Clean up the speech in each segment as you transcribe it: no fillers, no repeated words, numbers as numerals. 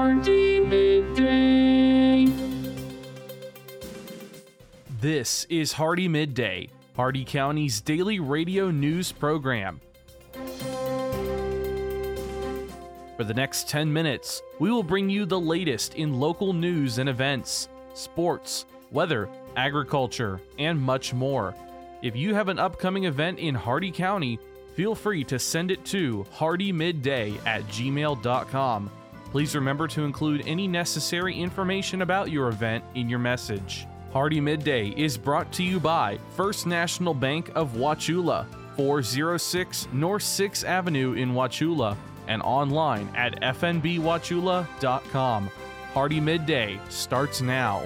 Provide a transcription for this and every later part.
Hardy Midday. This is Hardy Midday, Hardy County's daily radio news program. For the next 10 minutes, we will bring you the latest in local news and events, sports, weather, agriculture, and much more. If you have an upcoming event in Hardy County, feel free to send it to hardymidday@gmail.com. Please remember to include any necessary information about your event in your message. Hardy Midday is brought to you by First National Bank of Wauchula, 406 North 6th Avenue in Wauchula, and online at fnbwauchula.com. Hardy Midday starts now.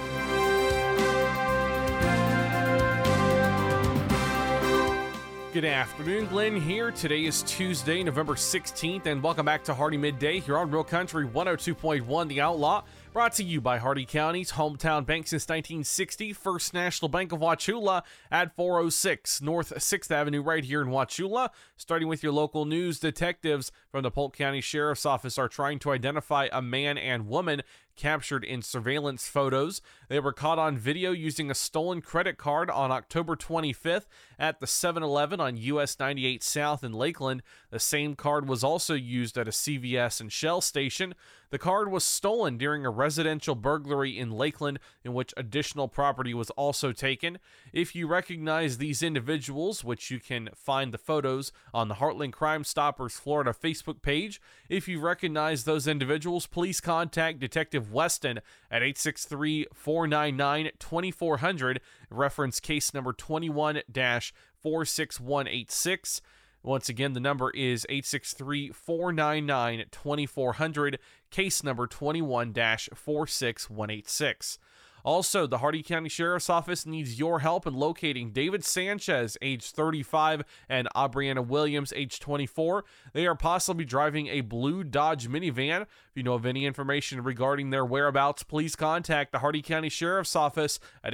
Good afternoon, Glenn here. Today is Tuesday, November 16th, and welcome back to Hardy Midday here on Real Country 102.1 The Outlaw. Brought to you by Hardy County's hometown bank since 1960, First National Bank of Wauchula at 406 North 6th Avenue right here in Wauchula. Starting with your local news, detectives from the Polk County Sheriff's Office are trying to identify a man and woman captured in surveillance photos. They were caught on video using a stolen credit card on October 25th at the 7-Eleven on US 98 South in Lakeland. The same card was also used at a CVS and Shell station. The card was stolen during a residential burglary in Lakeland, in which additional property was also taken. If you recognize these individuals, which you can find the photos on the Heartland Crime Stoppers Florida Facebook page, if you recognize those individuals, please contact Detective Weston at 863-499-2400, reference case number 21-46186. Once again, the number is 863-499-2400, case number 21-46186. Also, the Hardy County Sheriff's Office needs your help in locating David Sanchez, age 35, and Aubriana Williams, age 24. They are possibly driving a blue Dodge minivan. If you know of any information regarding their whereabouts, please contact the Hardy County Sheriff's Office at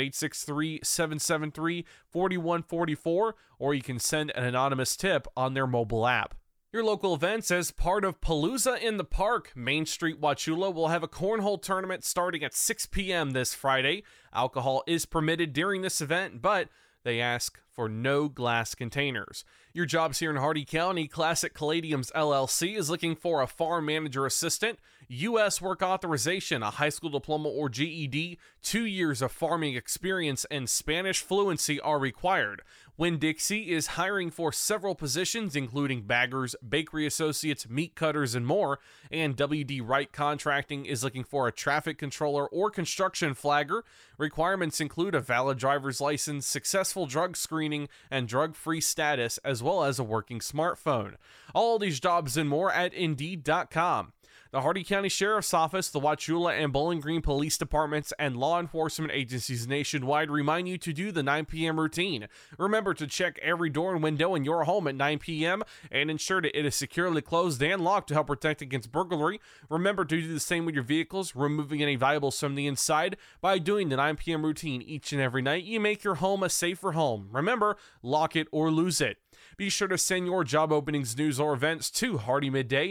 863-773-4144, or you can send an anonymous tip on their mobile app. Your local events as part of Palooza in the Park. Main Street Wauchula will have a cornhole tournament starting at 6 p.m. this Friday. Alcohol is permitted during this event, but they ask for no glass containers. Your jobs here in Hardy County, Classic Caladiums LLC is looking for a farm manager assistant, U.S. work authorization, a high school diploma or GED, 2 years of farming experience, and Spanish fluency are required. Winn-Dixie is hiring for several positions, including baggers, bakery associates, meat cutters, and more. And W.D. Wright Contracting is looking for a traffic controller or construction flagger. Requirements include a valid driver's license, successful drug screening, and drug-free status, as well as a working smartphone. All these jobs and more at Indeed.com. The Hardy County Sheriff's Office, the Wauchula and Bowling Green Police Departments, and law enforcement agencies nationwide remind you to do the 9 p.m. routine. Remember to check every door and window in your home at 9 p.m. and ensure that it is securely closed and locked to help protect against burglary. Remember to do the same with your vehicles, removing any valuables from the inside. By doing the 9 p.m. routine each and every night, you make your home a safer home. Remember, lock it or lose it. Be sure to send your job openings, news, or events to Hardy Midday,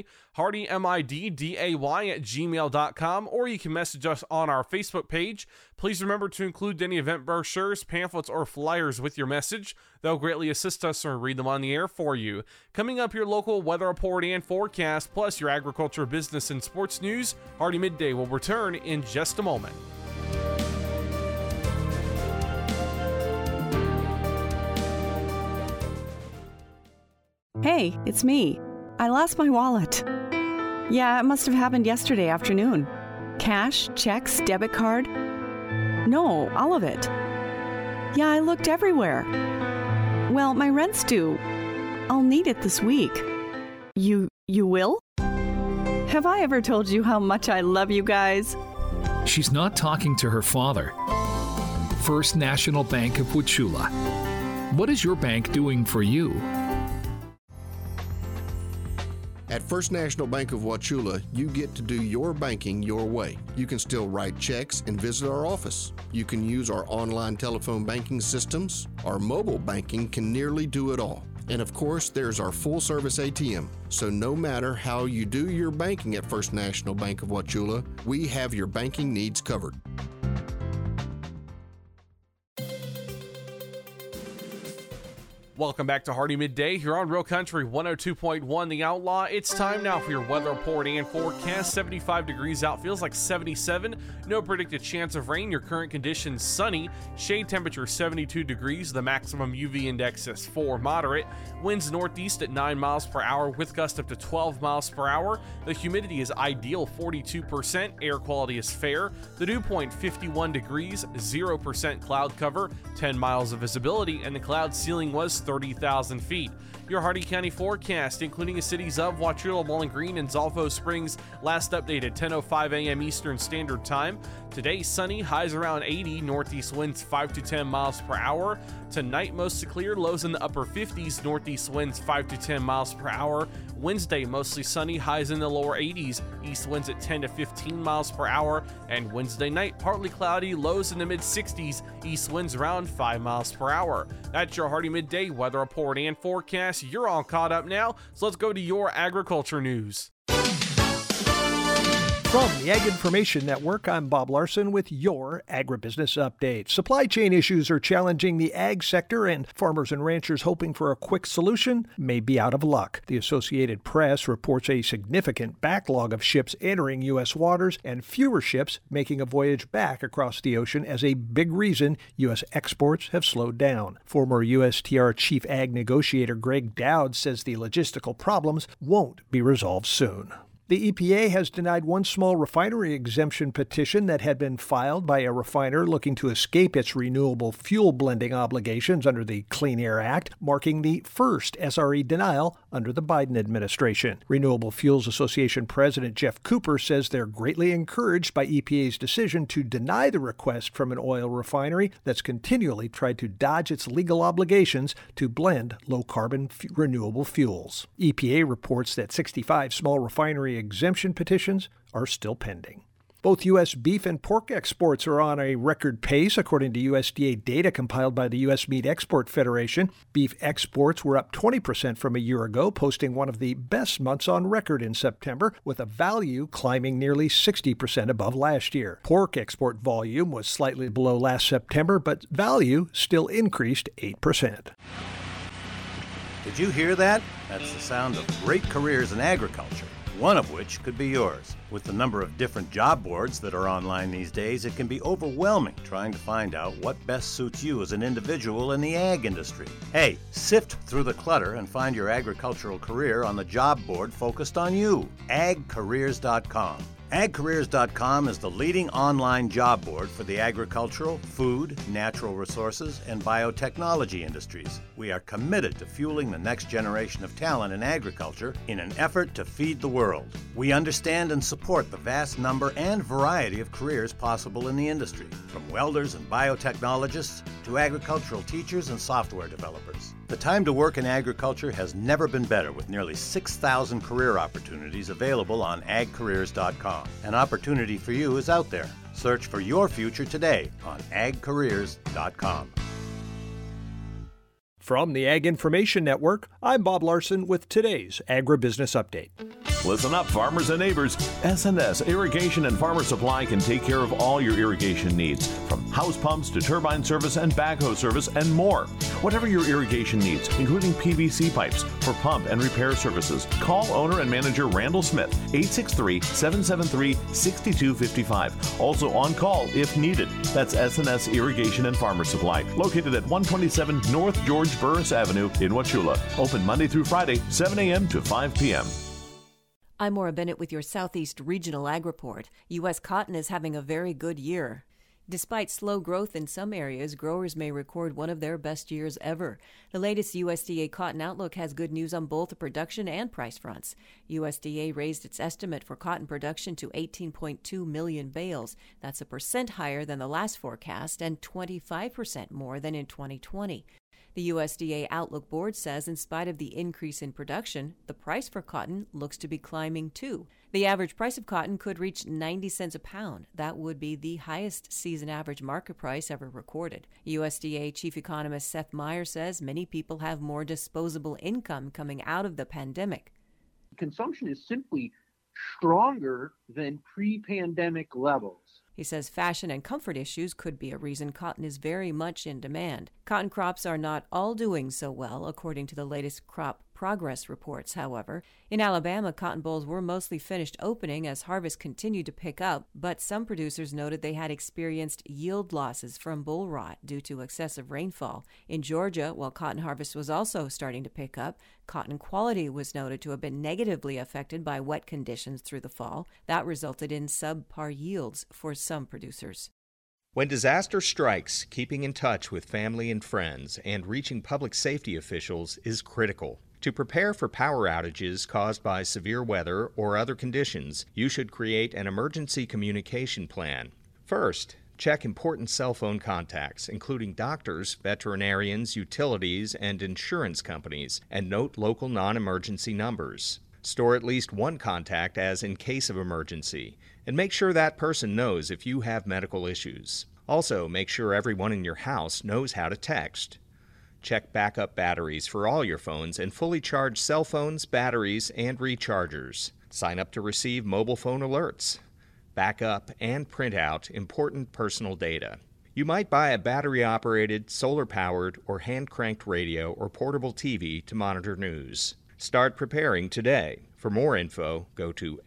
hardymidday@gmail.com, or you can message us on our Facebook page. Please remember to include any event brochures, pamphlets, or flyers with your message. They'll greatly assist us or read them on the air for you. Coming up, your local weather report and forecast, plus your agriculture, business, and sports news. Hardy Midday will return in just a moment. Hey, it's me. I lost my wallet. Yeah, it must have happened yesterday afternoon. Cash, checks, debit card. No, all of it. Yeah, I looked everywhere. Well, my rent's due. I'll need it this week. You will? Have I ever told you how much I love you guys? She's not talking to her father. First National Bank of Wauchula. What is your bank doing for you? At First National Bank of Wauchula, you get to do your banking your way. You can still write checks and visit our office. You can use our online telephone banking systems. Our mobile banking can nearly do it all. And of course, there's our full-service ATM. So no matter how you do your banking at First National Bank of Wauchula, we have your banking needs covered. Welcome back to Hardy Midday here on Real Country 102.1 The Outlaw. It's time now for your weather report and forecast. 75 degrees out, feels like 77. No predicted chance of rain. Your current conditions sunny. Shade temperature 72 degrees. The maximum UV index is 4, moderate. Winds northeast at 9 miles per hour with gusts up to 12 miles per hour. The humidity is ideal, 42%. Air quality is fair. The dew point 51 degrees, 0% cloud cover, 10 miles of visibility, and the cloud ceiling was 30,000 feet. Your Hardy County forecast, including the cities of Wauchula, Bowling Green, and Zolfo Springs, last updated 10:05 a.m. Eastern Standard Time. Today, sunny, highs around 80, northeast winds 5 to 10 miles per hour. Tonight, mostly clear, lows in the upper 50s, northeast winds 5 to 10 miles per hour. Wednesday, mostly sunny, highs in the lower 80s, east winds at 10 to 15 miles per hour. And Wednesday night, partly cloudy, lows in the mid 60s, east winds around 5 miles per hour. That's your Hardy Midday weather report and forecast. You're all caught up now, so let's go to your agriculture news. From the Ag Information Network, I'm Bob Larson with your Agribusiness Update. Supply chain issues are challenging the ag sector, and farmers and ranchers hoping for a quick solution may be out of luck. The Associated Press reports a significant backlog of ships entering U.S. waters and fewer ships making a voyage back across the ocean as a big reason U.S. exports have slowed down. Former USTR Chief Ag Negotiator Greg Dowd says the logistical problems won't be resolved soon. The EPA has denied one small refinery exemption petition that had been filed by a refiner looking to escape its renewable fuel blending obligations under the Clean Air Act, marking the first SRE denial under the Biden administration. Renewable Fuels Association President Jeff Cooper says they're greatly encouraged by EPA's decision to deny the request from an oil refinery that's continually tried to dodge its legal obligations to blend low-carbon renewable fuels. EPA reports that 65 small refinery exemption petitions are still pending. Both U.S. beef and pork exports are on a record pace, according to USDA data compiled by the U.S. Meat Export Federation. Beef exports were up 20% from a year ago, posting one of the best months on record in September, with a value climbing nearly 60% above last year. Pork export volume was slightly below last September, but value still increased 8%. Did you hear that? That's the sound of great careers in agriculture, one of which could be yours. With the number of different job boards that are online these days, it can be overwhelming trying to find out what best suits you as an individual in the ag industry. Hey, sift through the clutter and find your agricultural career on the job board focused on you, agcareers.com. AgCareers.com is the leading online job board for the agricultural, food, natural resources, and biotechnology industries. We are committed to fueling the next generation of talent in agriculture in an effort to feed the world. We understand and support the vast number and variety of careers possible in the industry, from welders and biotechnologists to agricultural teachers and software developers. The time to work in agriculture has never been better, with nearly 6,000 career opportunities available on agcareers.com. An opportunity for you is out there. Search for your future today on agcareers.com. From the Ag Information Network, I'm Bob Larson with today's Agribusiness Update. Listen up, farmers and neighbors. S&S Irrigation and Farmer Supply can take care of all your irrigation needs, from house pumps to turbine service and backhoe service and more. Whatever your irrigation needs, including PVC pipes for pump and repair services, call owner and manager Randall Smith, 863-773-6255. Also on call if needed. That's S&S Irrigation and Farmer Supply, located at 127 North George Burris Avenue in Wauchula. Open Monday through Friday, 7 a.m. to 5 p.m. I'm Maura Bennett with your Southeast Regional Ag Report. U.S. cotton is having a very good year. Despite slow growth in some areas, growers may record one of their best years ever. The latest USDA Cotton Outlook has good news on both the production and price fronts. USDA raised its estimate for cotton production to 18.2 million bales. That's 1% higher than the last forecast and 25% more than in 2020. The USDA Outlook Board says in spite of the increase in production, the price for cotton looks to be climbing too. The average price of cotton could reach 90 cents a pound. That would be the highest season average market price ever recorded. USDA Chief Economist Seth Meyer says many people have more disposable income coming out of the pandemic. Consumption is simply stronger than pre-pandemic levels. He says fashion and comfort issues could be a reason cotton is very much in demand. Cotton crops are not all doing so well, according to the latest crop progress reports, however. In Alabama, cotton bolls were mostly finished opening as harvest continued to pick up, but some producers noted they had experienced yield losses from bull rot due to excessive rainfall. In Georgia, while cotton harvest was also starting to pick up, cotton quality was noted to have been negatively affected by wet conditions through the fall. That resulted in subpar yields for some producers. When disaster strikes, keeping in touch with family and friends and reaching public safety officials is critical. To prepare for power outages caused by severe weather or other conditions, you should create an emergency communication plan. First, check important cell phone contacts, including doctors, veterinarians, utilities, and insurance companies, and note local non-emergency numbers. Store at least one contact as in case of emergency, and make sure that person knows if you have medical issues. Also, make sure everyone in your house knows how to text. Check backup batteries for all your phones and fully charge cell phones, batteries, and rechargers. Sign up to receive mobile phone alerts. Back up and print out important personal data. You might buy a battery-operated, solar-powered, or hand-cranked radio or portable TV to monitor news. Start preparing today. For more info, go to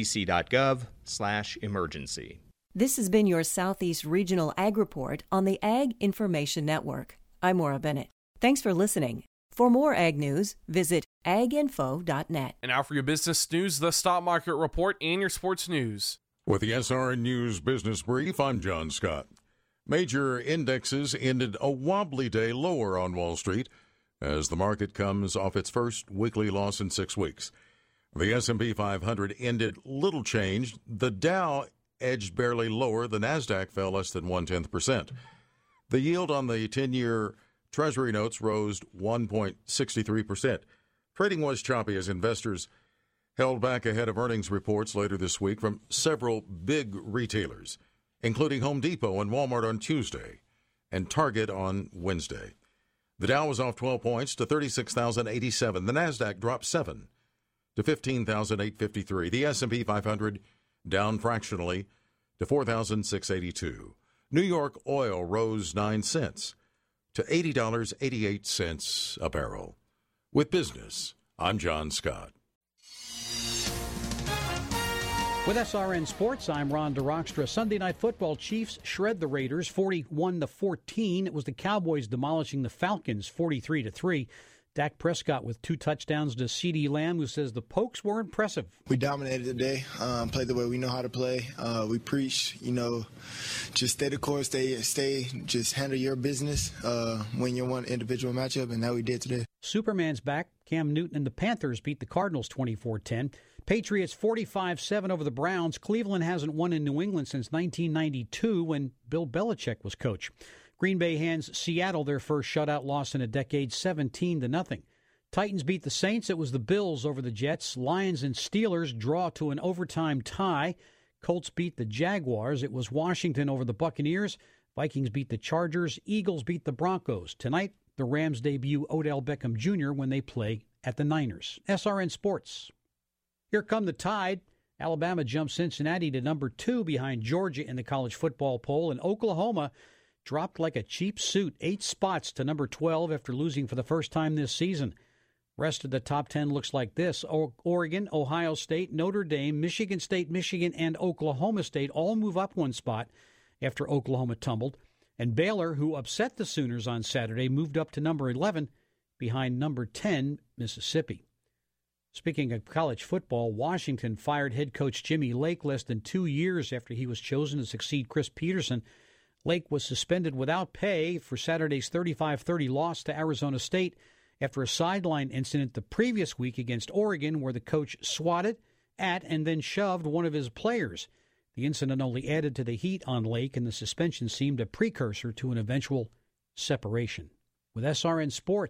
fcc.gov/emergency. This has been your Southeast Regional Ag Report on the Ag Information Network. I'm Maura Bennett. Thanks for listening. For more ag news, visit aginfo.net. And now for your business news, the stock market report, and your sports news. With the SRN News Business Brief, I'm John Scott. Major indexes ended a wobbly day lower on Wall Street as the market comes off its first weekly loss in 6 weeks. The S&P 500 ended little changed. The Dow edged barely lower. The Nasdaq fell less than 0.1%. The yield on the 10-year Treasury notes rose 1.63%. Trading was choppy as investors held back ahead of earnings reports later this week from several big retailers, including Home Depot and Walmart on Tuesday and Target on Wednesday. The Dow was off 12 points to 36,087. The Nasdaq dropped 7 to 15,853. The S&P 500 down fractionally to 4,682. New York oil rose 9 cents to $80.88 a barrel. With business, I'm John Scott. With SRN Sports, I'm Ron DeRockstra. Sunday Night Football, Chiefs shred the Raiders 41-14. It was the Cowboys demolishing the Falcons 43-3. Dak Prescott with 2 touchdowns to CeeDee Lamb, who says the Pokes were impressive. We dominated today, played the way we know how to play. We preach, just stay the course, stay, just handle your business, win your one individual matchup, and that we did today. Superman's back. Cam Newton and the Panthers beat the Cardinals 24-10. Patriots 45-7 over the Browns. Cleveland hasn't won in New England since 1992 when Bill Belichick was coach. Green Bay hands Seattle their first shutout loss in a decade, 17-0. Titans beat the Saints. It was the Bills over the Jets. Lions and Steelers draw to an overtime tie. Colts beat the Jaguars. It was Washington over the Buccaneers. Vikings beat the Chargers. Eagles beat the Broncos. Tonight, the Rams debut Odell Beckham Jr. when they play at the Niners. SRN Sports. Here come the Tide. Alabama jumps Cincinnati to number 2 behind Georgia in the college football poll, and Oklahoma dropped like a cheap suit 8 spots to number 12 after losing for the first time this season. Rest of the top 10 looks like this. Oregon, Ohio State, Notre Dame, Michigan State, Michigan, and Oklahoma State all move up 1 spot after Oklahoma tumbled. And Baylor, who upset the Sooners on Saturday, moved up to number 11 behind number 10, Mississippi. Speaking of college football, Washington fired head coach Jimmy Lake less than 2 years after he was chosen to succeed Chris Peterson. Lake was suspended without pay for Saturday's 35-30 loss to Arizona State after a sideline incident the previous week against Oregon where the coach swatted at and then shoved one of his players. The incident only added to the heat on Lake, and the suspension seemed a precursor to an eventual separation. With SRN Sports,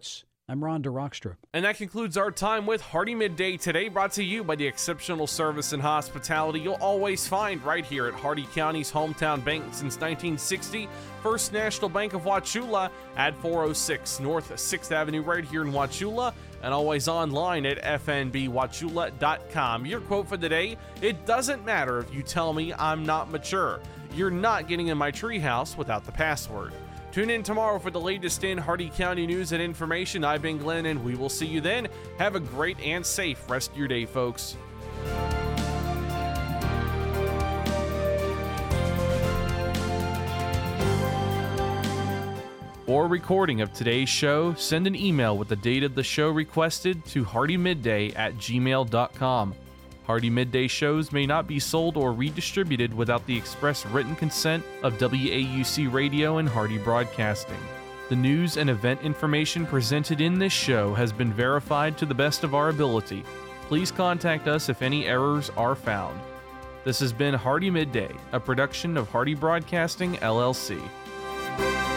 I'm Ron DeRockstra. And that concludes our time with Hardee Midday today, brought to you by the exceptional service and hospitality you'll always find right here at Hardee County's hometown bank since 1960, First National Bank of Wauchula at 406 North 6th Avenue right here in Wauchula, and always online at fnbwauchula.com. Your quote for the day: "It doesn't matter if you tell me I'm not mature. You're not getting in my treehouse without the password." Tune in tomorrow for the latest in Hardee County news and information. I've been Glenn, and we will see you then. Have a great and safe rest of your day, folks. For a recording of today's show, send an email with the date of the show requested to hardeemidday@gmail.com. Hardee Midday shows may not be sold or redistributed without the express written consent of WAUC Radio and Hardee Broadcasting. The news and event information presented in this show has been verified to the best of our ability. Please contact us if any errors are found. This has been Hardee Midday, a production of Hardee Broadcasting, LLC.